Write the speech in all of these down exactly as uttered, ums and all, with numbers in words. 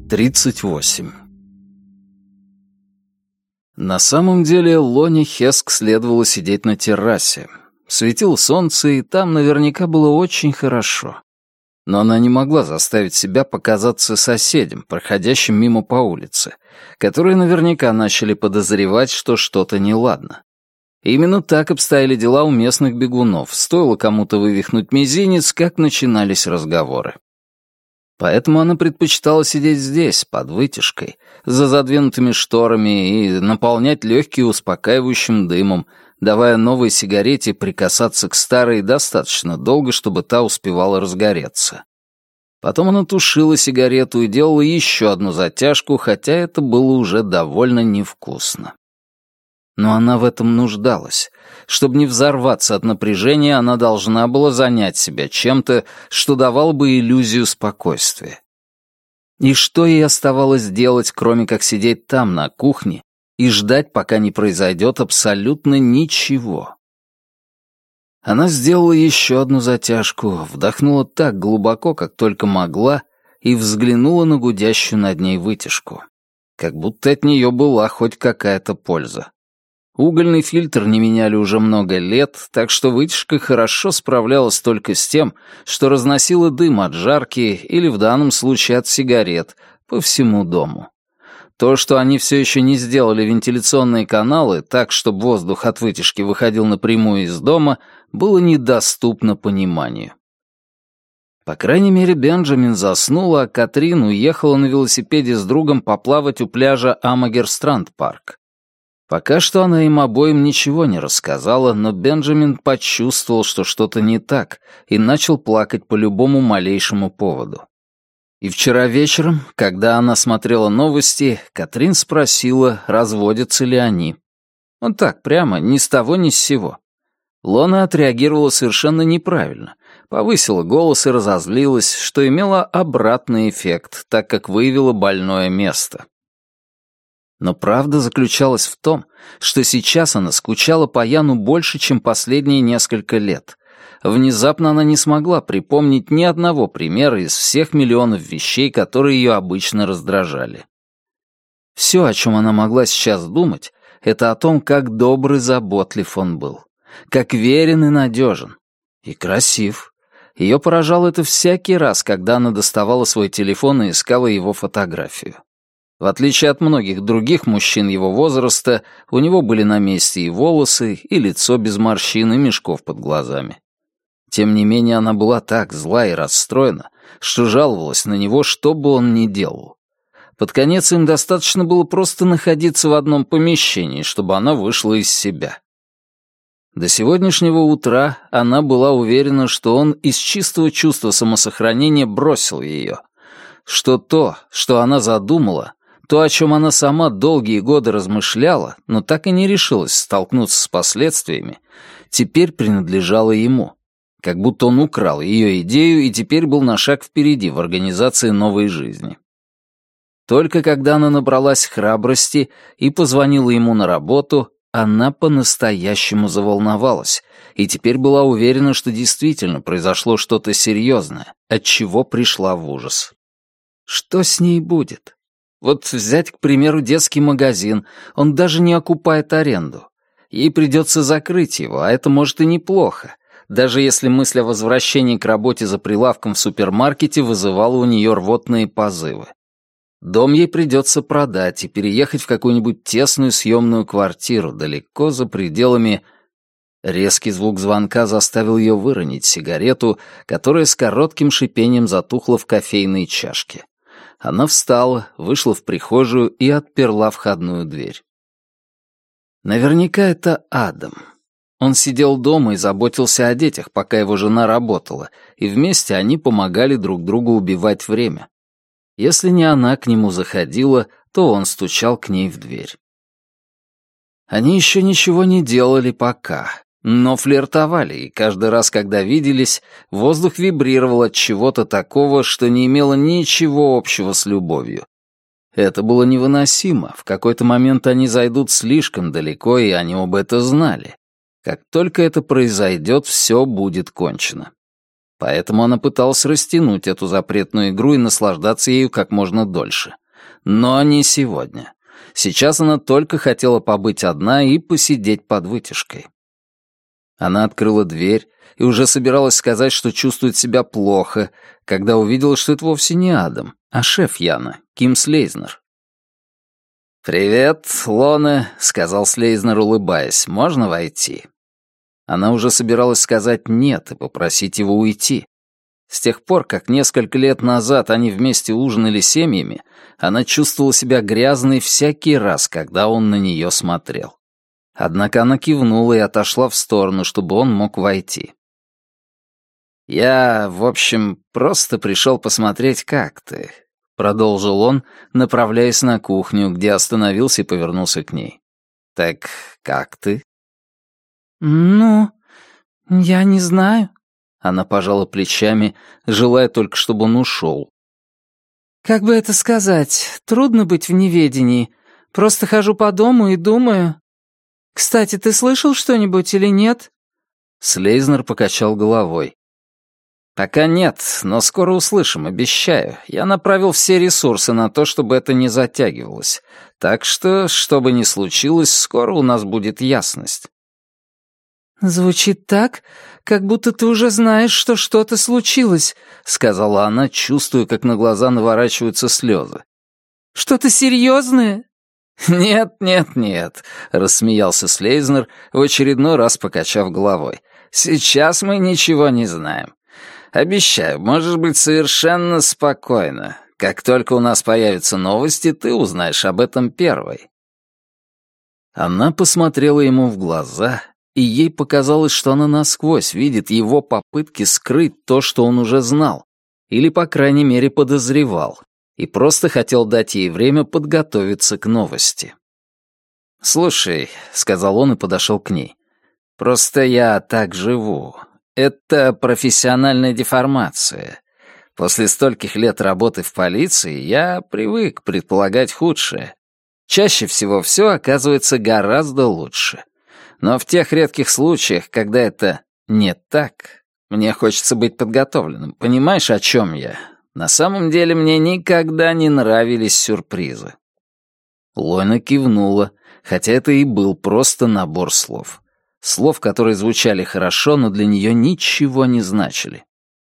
тридцать восемь. На самом деле Лоне Хеск следовало сидеть на террасе. Светило солнце, и там наверняка было очень хорошо. Но она не могла заставить себя показаться соседям, проходящим мимо по улице, которые наверняка начали подозревать, что что-то неладно. И именно так обстояли дела у местных бегунов. Стоило кому-то вывихнуть мизинец, как начинались разговоры. Поэтому она предпочитала сидеть здесь, под вытяжкой, за задвинутыми шторами и наполнять легкие успокаивающим дымом, давая новой сигарете прикасаться к старой достаточно долго, чтобы та успевала разгореться. Потом она тушила сигарету и делала еще одну затяжку, хотя это было уже довольно невкусно. Но она в этом нуждалась. Чтобы не взорваться от напряжения, она должна была занять себя чем-то, что давало бы иллюзию спокойствия. И что ей оставалось делать, кроме как сидеть там, на кухне, и ждать, пока не произойдет абсолютно ничего? Она сделала еще одну затяжку, вдохнула так глубоко, как только могла, и взглянула на гудящую над ней вытяжку. Как будто от нее была хоть какая-то польза. Угольный фильтр не меняли уже много лет, так что вытяжка хорошо справлялась только с тем, что разносила дым от жарки или в данном случае от сигарет по всему дому. То, что они все еще не сделали вентиляционные каналы так, чтобы воздух от вытяжки выходил напрямую из дома, было недоступно пониманию. По крайней мере, Бенджамин заснул, а Катрин уехала на велосипеде с другом поплавать у пляжа Амагер-Странд-парк. Пока что она им обоим ничего не рассказала, но Бенджамин почувствовал, что что-то не так, и начал плакать по любому малейшему поводу. И вчера вечером, когда она смотрела новости, Катрин спросила, разводятся ли они. Вот так, прямо, ни с того ни с сего. Лона отреагировала совершенно неправильно, повысила голос и разозлилась, что имело обратный эффект, так как выявила больное место. Но правда заключалась в том, что сейчас она скучала по Яну больше, чем последние несколько лет. Внезапно она не смогла припомнить ни одного примера из всех миллионов вещей, которые ее обычно раздражали. Все, о чем она могла сейчас думать, это о том, как добр и заботлив он был, как верен и надежен, и красив. Ее поражало это всякий раз, когда она доставала свой телефон и искала его фотографию. В отличие от многих других мужчин его возраста, у него были на месте и волосы, и лицо без морщин, и мешков под глазами. Тем не менее, она была так зла и расстроена, что жаловалась на него, что бы он ни делал. Под конец им достаточно было просто находиться в одном помещении, чтобы она вышла из себя. До сегодняшнего утра она была уверена, что он из чистого чувства самосохранения бросил ее, что то, что она задумала, то, о чем она сама долгие годы размышляла, но так и не решилась столкнуться с последствиями, теперь принадлежало ему. Как будто он украл ее идею и теперь был на шаг впереди в организации новой жизни. Только когда она набралась храбрости и позвонила ему на работу, она по-настоящему заволновалась и теперь была уверена, что действительно произошло что-то серьезное, от чего пришла в ужас. Что с ней будет? Вот взять, к примеру, детский магазин, он даже не окупает аренду. Ей придется закрыть его, а это может и неплохо, даже если мысль о возвращении к работе за прилавком в супермаркете вызывала у нее рвотные позывы. Дом ей придется продать и переехать в какую-нибудь тесную съемную квартиру, далеко за пределами... Резкий звук звонка заставил ее выронить сигарету, которая с коротким шипением затухла в кофейной чашке. Она встала, вышла в прихожую и отперла входную дверь. Наверняка это Адам. Он сидел дома и заботился о детях, пока его жена работала, и вместе они помогали друг другу убивать время. Если не она к нему заходила, то он стучал к ней в дверь. Они еще ничего не делали пока, но флиртовали, и каждый раз, когда виделись, воздух вибрировал от чего-то такого, что не имело ничего общего с любовью. Это было невыносимо, в какой-то момент они зайдут слишком далеко, и они оба это знали. Как только это произойдет, все будет кончено. Поэтому она пыталась растянуть эту запретную игру и наслаждаться ею как можно дольше. но не сегодня. Сейчас она только хотела побыть одна и посидеть под вытяжкой. Она открыла дверь и уже собиралась сказать, что чувствует себя плохо, когда увидела, что это вовсе не Адам, а шеф Яна, Ким Слейзнер. «Привет, Лоне», — сказал Слейзнер, улыбаясь, — «можно войти?» Она уже собиралась сказать «нет» и попросить его уйти. С тех пор, как несколько лет назад они вместе ужинали семьями, она чувствовала себя грязной всякий раз, когда он на нее смотрел. Однако она кивнула и отошла в сторону, чтобы он мог войти. «Я, в общем, просто пришел посмотреть, как ты», — продолжил он, направляясь на кухню, где остановился и повернулся к ней. «Так как ты?» «Ну, я не знаю». Она пожала плечами, желая только, чтобы он ушел. «Как бы это сказать, трудно быть в неведении. Просто хожу по дому и думаю. Кстати, ты слышал что-нибудь или нет?» Слейзнер покачал головой. «Пока нет, но скоро услышим, обещаю. Я направил все ресурсы на то, чтобы это не затягивалось. Так что, что бы ни случилось, скоро у нас будет ясность». «Звучит так, как будто ты уже знаешь, что что-то случилось», — сказала она, чувствуя, как на глаза наворачиваются слезы. «Что-то серьезное?» «Нет, нет, нет», — рассмеялся Слейзнер, в очередной раз покачав головой. «Сейчас мы ничего не знаем. Обещаю, можешь быть совершенно спокойна. Как только у нас появятся новости, ты узнаешь об этом первой». Она посмотрела ему в глаза, и ей показалось, что она насквозь видит его попытки скрыть то, что он уже знал, или, по крайней мере, подозревал, и просто хотел дать ей время подготовиться к новости. «Слушай», — сказал он и подошел к ней, — «просто я так живу. Это профессиональная деформация. После стольких лет работы в полиции я привык предполагать худшее. Чаще всего все оказывается гораздо лучше. Но в тех редких случаях, когда это не так, мне хочется быть подготовленным. Понимаешь, о чем я? На самом деле мне никогда не нравились сюрпризы». Лойна кивнула, хотя это и был просто набор слов. Слов, которые звучали хорошо, но для нее ничего не значили.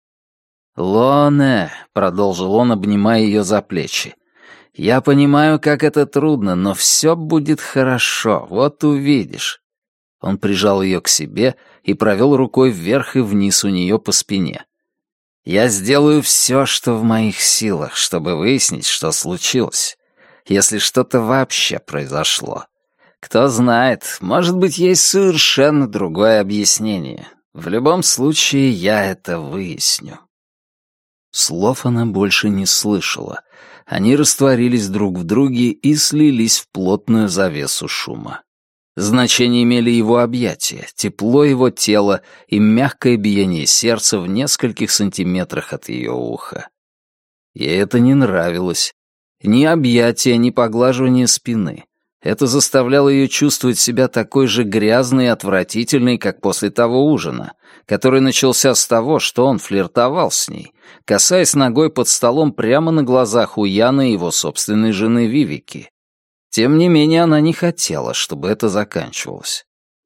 «Лоне», — продолжил он, обнимая ее за плечи, — «я понимаю, как это трудно, но все будет хорошо, вот увидишь». Он прижал ее к себе и провел рукой вверх и вниз у нее по спине. «Я сделаю все, что в моих силах, чтобы выяснить, что случилось, если что-то вообще произошло. Кто знает, может быть, есть совершенно другое объяснение. В любом случае, я это выясню». Слов она больше не слышала. Они растворились друг в друге и слились в плотную завесу шума. Значение имели его объятия, тепло его тела и мягкое биение сердца в нескольких сантиметрах от ее уха. Ей это не нравилось. Ни объятия, ни поглаживание спины. Это заставляло ее чувствовать себя такой же грязной и отвратительной, как после того ужина, который начался с того, что он флиртовал с ней, касаясь ногой под столом прямо на глазах у Яны и его собственной жены Вивики. Тем не менее, она не хотела, чтобы это заканчивалось.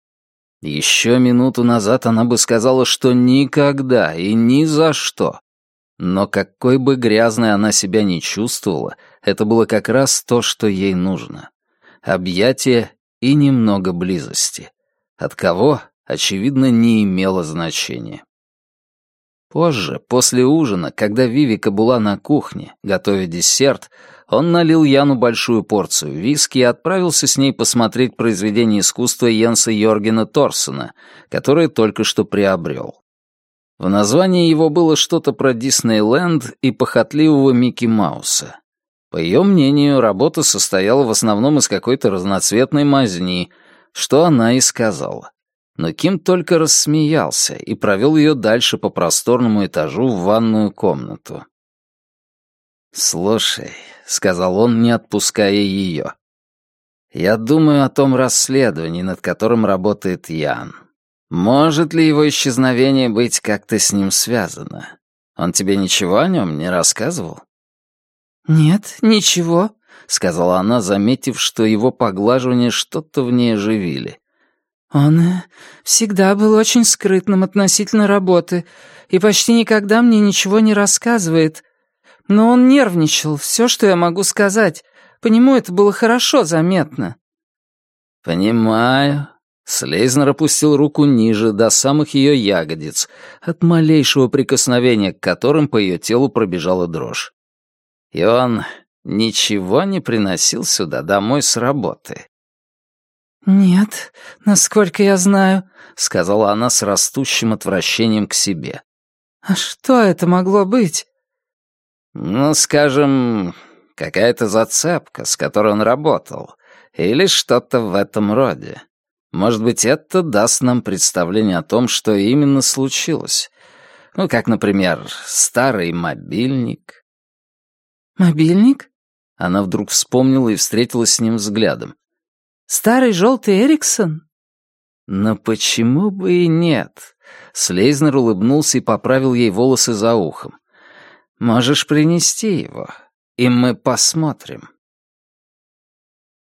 Еще минуту назад она бы сказала, что никогда и ни за что. Но какой бы грязной она себя ни чувствовала, это было как раз то, что ей нужно. Объятия и немного близости. От кого, очевидно, не имело значения. Позже, после ужина, когда Вивика была на кухне, готовя десерт, он налил Яну большую порцию виски и отправился с ней посмотреть произведение искусства Йенса Йоргена Торсона, которое только что приобрел. В названии его было что-то про Диснейленд и похотливого Микки Мауса. По ее мнению, работа состояла в основном из какой-то разноцветной мазни, что она и сказала. Но Ким только рассмеялся и провел ее дальше по просторному этажу в ванную комнату. «Слушай», — сказал он, не отпуская ее, — «я думаю о том расследовании, над которым работает Ян. Может ли его исчезновение быть как-то с ним связано? Он тебе ничего о нем не рассказывал?» «Нет, ничего», — сказала она, заметив, что его поглаживания что-то в ней оживили. «Он э, всегда был очень скрытным относительно работы и почти никогда мне ничего не рассказывает. Но он нервничал, все, что я могу сказать. По нему это было хорошо заметно». «Понимаю». Слейзнер опустил руку ниже, до самых ее ягодиц, от малейшего прикосновения к которым по ее телу пробежала дрожь. «И он ничего не приносил сюда домой с работы?» «Нет, насколько я знаю», — сказала она с растущим отвращением к себе. «А что это могло быть?» «Ну, скажем, какая-то зацепка, с которой он работал, или что-то в этом роде. Может быть, это даст нам представление о том, что именно случилось. Ну, как, например, старый мобильник». «Мобильник?» Она вдруг вспомнила и встретилась с ним взглядом. «Старый желтый Эриксон?» «Но почему бы и нет?» Слейзнер улыбнулся и поправил ей волосы за ухом. «Можешь принести его, и мы посмотрим».